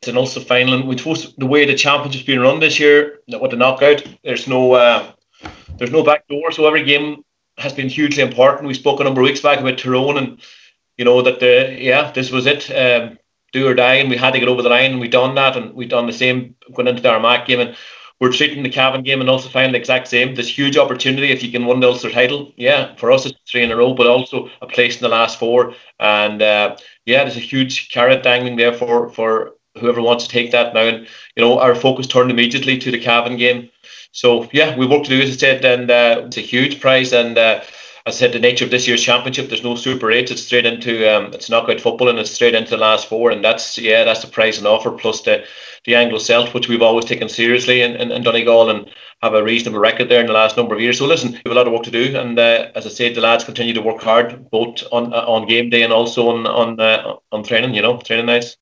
an Ulster final, and we suppose the way the championship's been run this year with the knockout, there's no back door, so every game has been hugely important. We spoke a number of weeks back about Tyrone, and that this was it, do or die, and we had to get over the line, and we done that, and we done the same going into the Armagh game, and we're treating the Cavan game and Ulster final the exact same. There's huge opportunity if you can win the Ulster title. Yeah, for us it's 3 in a row, but also a place in the last 4, and there's a huge carrot dangling there for whoever wants to take that now, and our focus turned immediately to the Cavan game. So yeah, we've work to do, as I said, and it's a huge prize, and as I said, the nature of this year's championship, there's no Super 8. It's straight into it's knockout football, and it's straight into the last 4, and that's the prize and offer, plus the Anglo-Celt, which we've always taken seriously in Donegal, and have a reasonable record there in the last number of years. So listen, we have a lot of work to do, and as I said, the lads continue to work hard, both on game day and also on training, training nights.